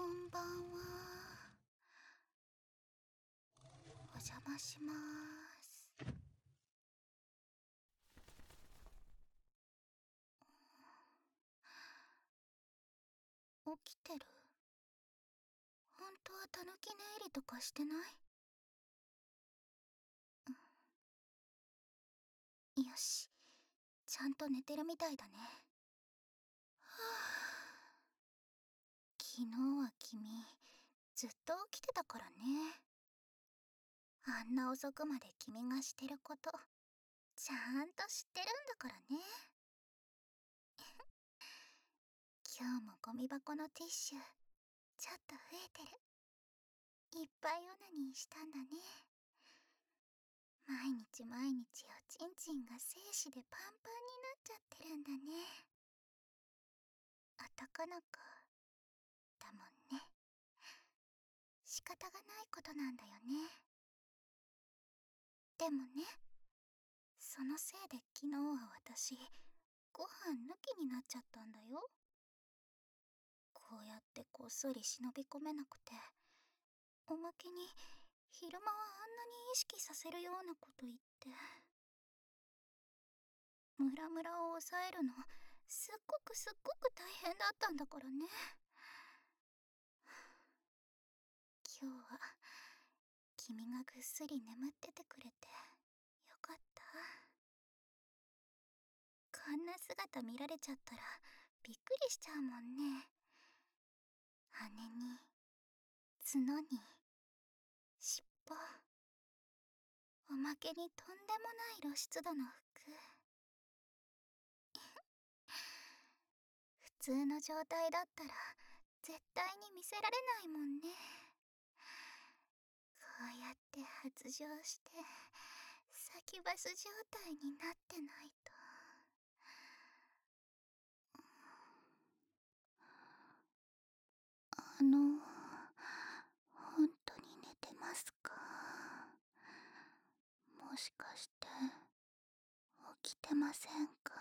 こんばんは。お邪魔します。起きてる？本当はたぬき寝入りとかしてない？よし、ちゃんと寝てるみたいだね。はあ、昨日は君ずっと起きてたからね。あんな遅くまで君がしてることちゃんと知ってるんだからね。今日もゴミ箱のティッシュちょっと増えてる。いっぱいオナニーしたんだね。毎日毎日おちんちんが精子でパンパンになっちゃってるんだね。男の子だもんね。仕方がないことなんだよね。でもね、そのせいで昨日は私ご飯抜きになっちゃったんだよ。こうやってこっそり忍び込めなくて、おまけに昼間はあんなに意識させるようなこと言って、ムラムラを抑えるのすっごく大変だったんだからね。今日は君がぐっすり眠っててくれてよかった。こんな姿見られちゃったらびっくりしちゃうもんね。羽に角に尻尾、おまけにとんでもない露出度の服。普通の状態だったら絶対に見せられないもんね。こうやって発情してサキバス状態になってないと。本当に寝てますか？もしかして起きてませんか？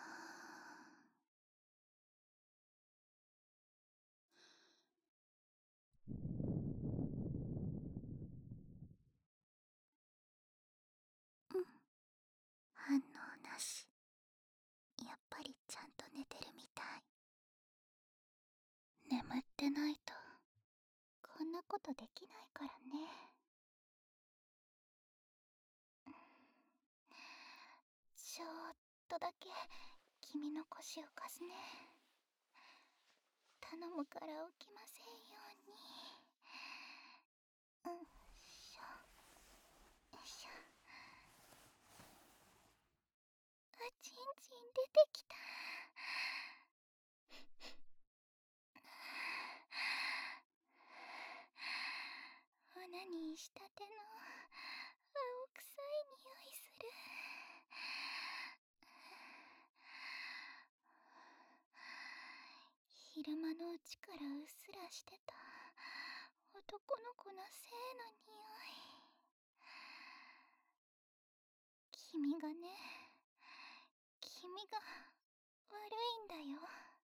うん、反応なし。やっぱりちゃんと寝てるみたい。眠ってないとこんなことできないからね。ちょっとだけ君の腰を貸すね。頼むから起きませんように。よいしょよいしょ。あちんちん出てきた。オナニーしたての青臭い匂いする。昼間のうちからうっすらしてた男の子の性の匂い。君がね、君が悪いんだよ。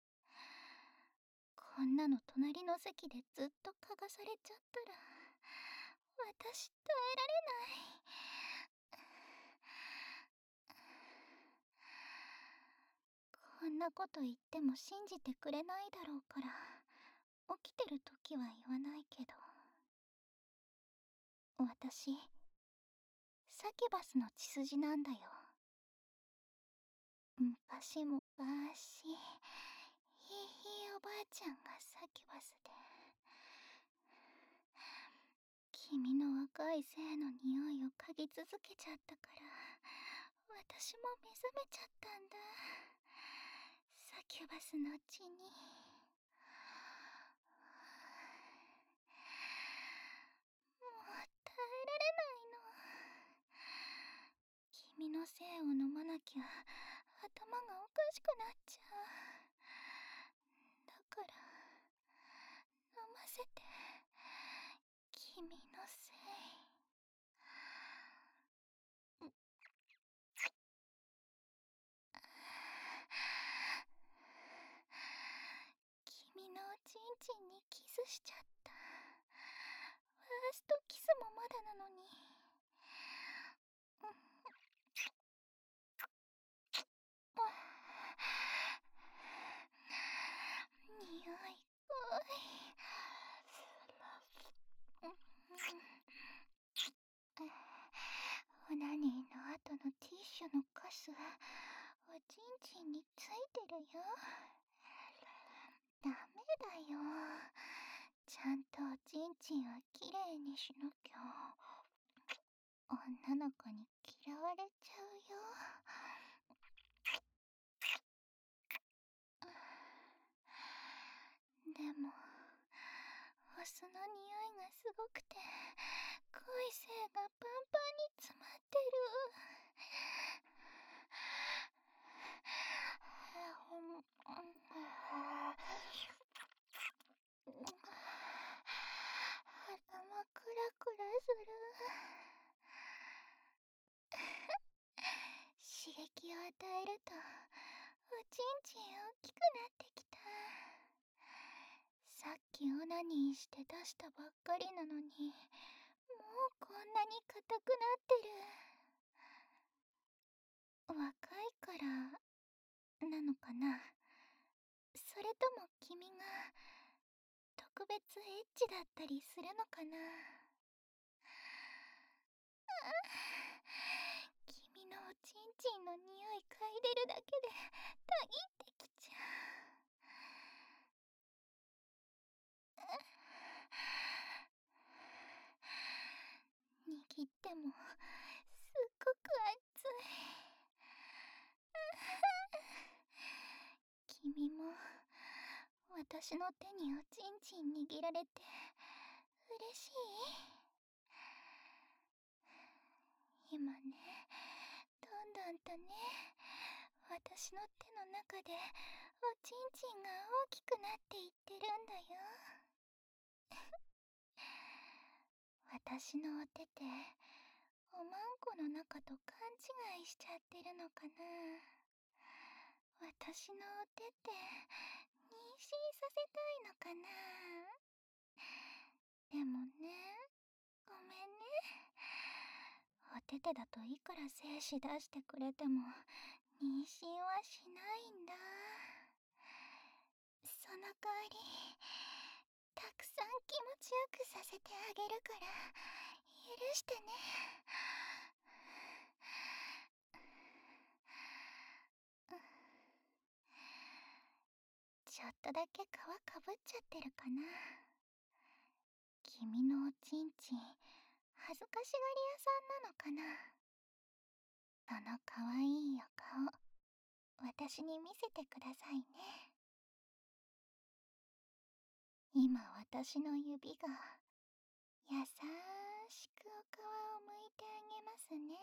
こんなの隣の席でずっと嗅がされちゃったら私耐えられない。こんなこと言っても信じてくれないだろうから起きてる時は言わないけど、私サキバスの血筋なんだよ。昔ひいひいおばあちゃんがサキバスで、君の若い性の匂いを嗅ぎ続けちゃったから私も目覚めちゃったんだ。サキュバスの血に。もう耐えられないの。君の精を飲まなきゃ頭がおかしくなっちゃう。だから飲ませて。君の精。君のおチンチンにキスしちゃった。ファーストキスもまだなのに。匂い濃い。オナニーの後のティッシュのカスがおちんちんについてるよ。ダメだよ。ちゃんとおちんちんはきれいにしなきゃ女の子に嫌われちゃうよ。でもオスの匂いがすごくて濃い精がパンパンに詰まってる。頭クラクラする。刺激を与えるとおちんちん大きくなってきた。さっきオナニーして出したばっかりなのに、もうこんなに硬くなってる。若いからなのかな。それとも君が特別エッチだったりするのかな。君のおちんちんの匂い嗅いでるだけでたぎってきちゃう。握ってもすっごく熱い。君も私の手におちんちん握られて嬉しい？今ね、どんどんとね、私の手の中でおちんちんが大きくなっていってるんだよ。私のお手っておまんこの中と勘違いしちゃってるのかな。私のお手って妊娠させたいのかな。でもね、ごめんね。お手手だといくら精子出してくれても妊娠はしないんだ。その代わりたくさん気持ちよくさせてあげるから許してね。ちょっとだけ皮かぶっちゃってるかな。君のおちんちん恥ずかしがり屋さんなのかな。そのかわいいお顔、私に見せてくださいね。今私の指が優しくお皮をむいてあげますね。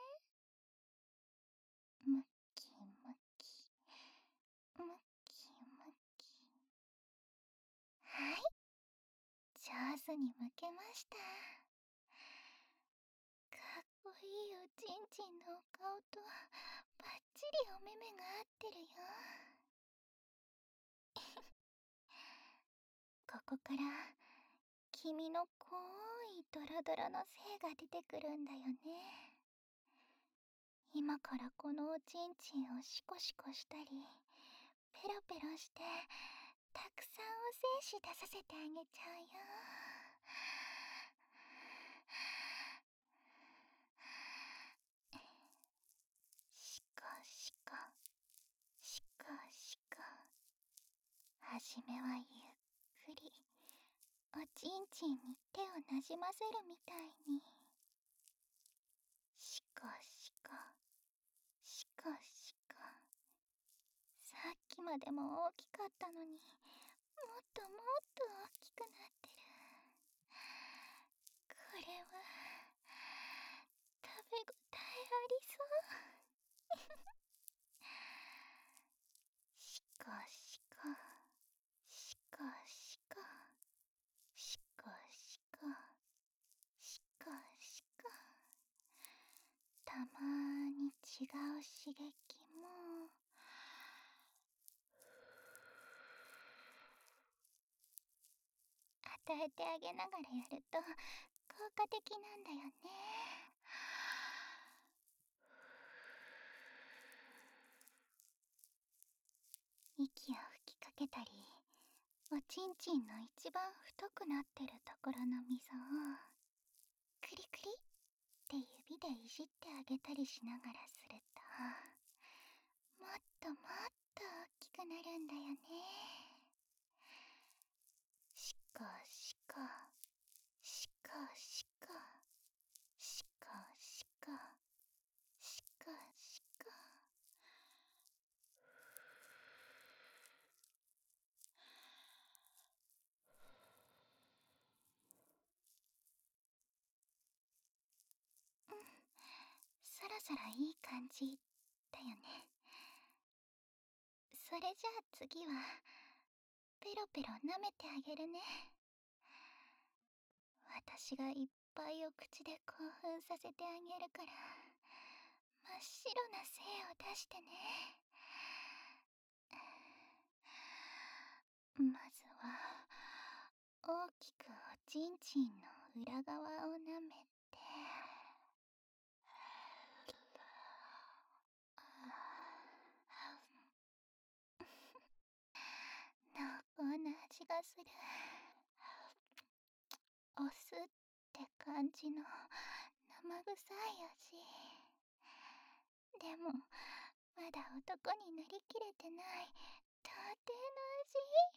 むきむきむきむき。はい、上手にむけました。かっこいいおちんちんのお顔とバッチリお目目が合ってるよ。ここから君の濃いドロドロの精が出てくるんだよね。今からこのおちんちんをシコシコしたりペロペロしてたくさんお精子出させてあげちゃうよ。シコシコシコシコ。はじめはゆっくりおちんちんに手をなじませるみたいにシコシコシコシコ。さっきまでも大きかったのにもっともっと大きくなってる。これは食べごたえありそう。シコシコシコシコシコシコシコシコ。たまーに違う刺激も与えてあげながらやると効果的なんだよね。息を吹きかけたり、おちんちんの一番太くなってるところの溝をクリクリって指でいじってあげたりしながらすると、もっともっと大きくなるんだよね。しこしこしこしこしこしこしこしこ。そろそろいい感じだよね。それじゃあ次はペロペロ舐めてあげるね。私がいっぱいお口で興奮させてあげるから、真っ白な精を出してね。まずは大きくおちんちんの裏側を舐めて、濃厚な味がする。お酢って感じの生臭い味。でもまだ男になりきれてない童貞の味。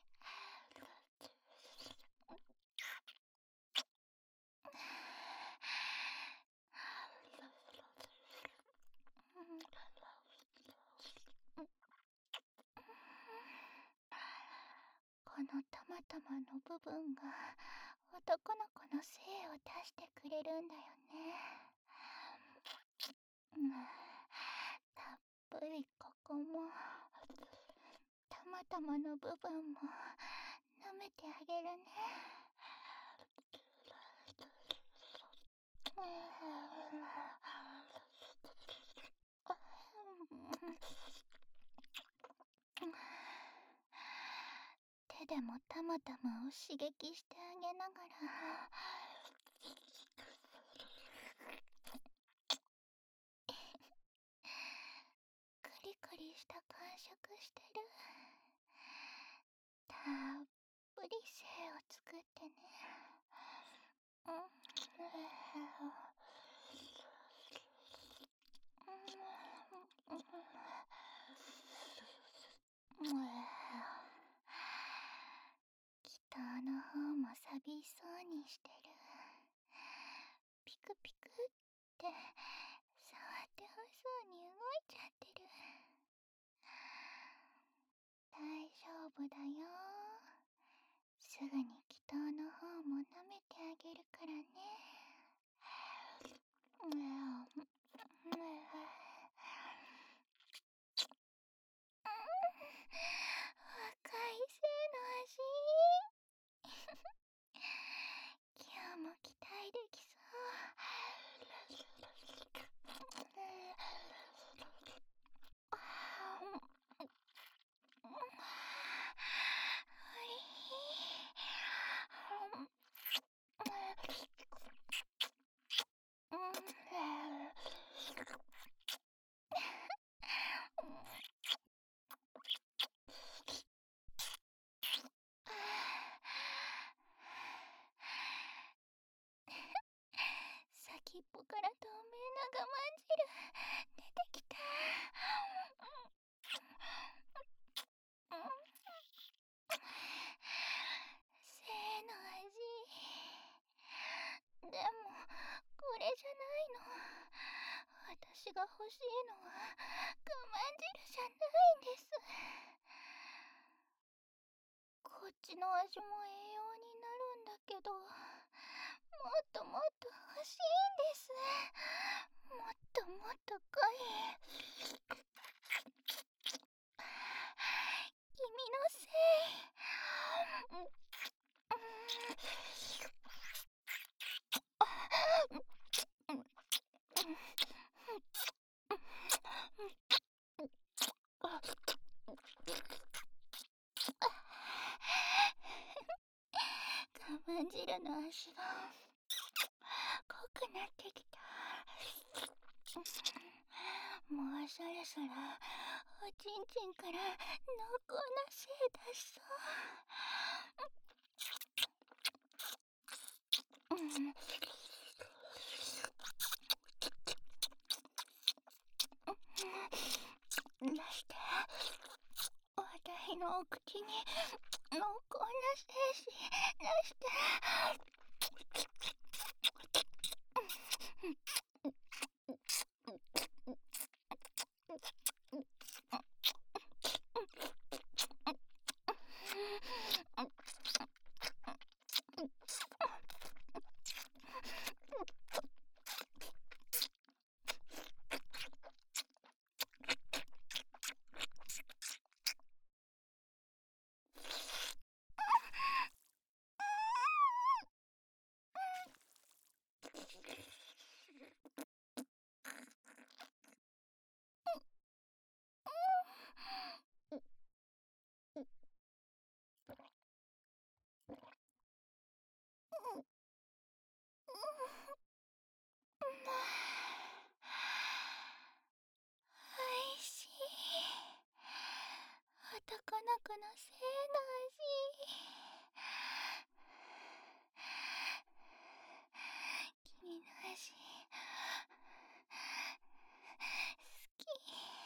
このたまたまの部分が男の子の精を出してくれるんだよね。たっぷりここもたまたまの部分も舐めてあげるね。手でもたまたまを刺激してあげながら、クリクリした感触してる。たっぷり精を作ってね。北の方も寂しそうにしてる。ピクピクって触ってほしそうに動いちゃってる。大丈夫だよ。すぐに祈祷の方も舐めてあげるからね。赤い精の味。今日も期待できそう。先っぽから透明な我慢汁出てきた。精の味。でもこれじゃないの。私が欲しいのは我慢汁じゃないんです。こっちの味も栄養になるんだけど、もっともっと欲しいんです。もっともっと来い。君のせい。我慢まんじるの足が濃くなってきた。もうそろそろおちんちんから濃厚な精出しそう。出して。私のお口に濃厚な精子出して。おいしい。男の子の性の味。君の味好き。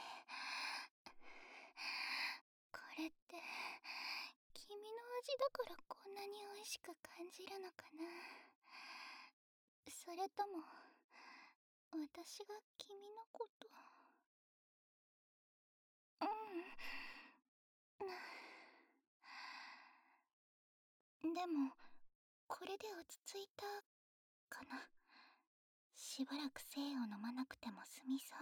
これって君の味だからこんなに美味しく感じるのかな。それとも私が君のことでもこれで落ち着いたかな。しばらく精を飲まなくても済みそう。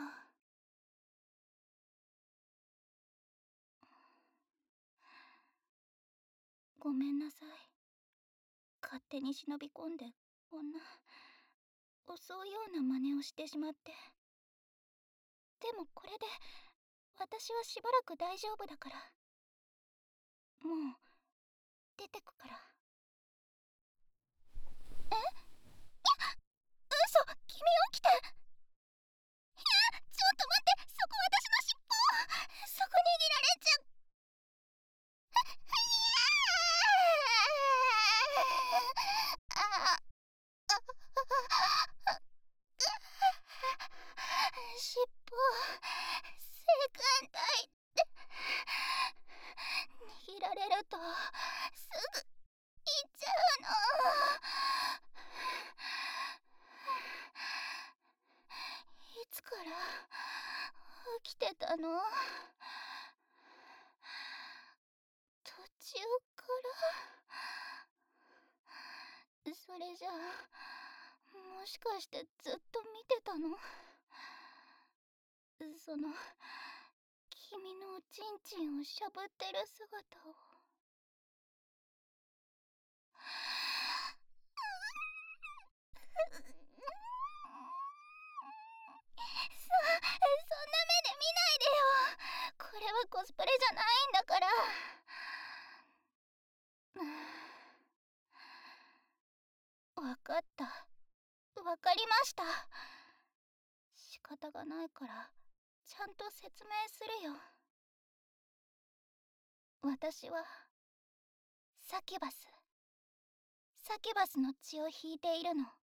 ごめんなさい。勝手に忍び込んでこんな襲うような真似をしてしまって。でもこれで私はしばらく大丈夫だから。もう出てくから。え？嘘！君起きて！ちょっと待って、そこ私の尻尾！そこ握られちゃう。尻尾性感帯って握られるとすぐ行っちゃうの。いつから起きてたの？途中からそれじゃあもしかしてずっと見てたの？その君のおちんちんをしゃぶってる姿を。そんな目で見ないでよ。これはコスプレじゃないんだから。わかった。わかりました。仕方がないからちゃんと説明するよ。私はサキュバスの血を引いているの。